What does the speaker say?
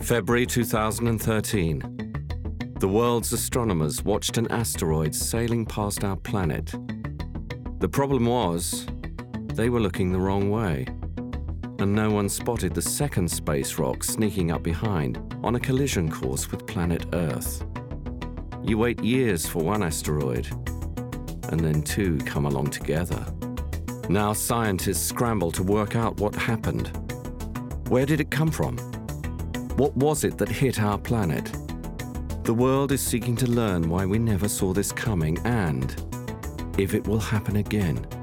February 2013. The world's astronomers watched an asteroid sailing past our planet. The problem was, they were looking the wrong way, and no one spotted the second space rock sneaking up behind on a collision course with planet Earth. You wait years for one asteroid, and then two come along together. Now scientists scramble to work out what happened. Where did it come from? What was it that hit our planet? The world is seeking to learn why we never saw this coming and if it will happen again.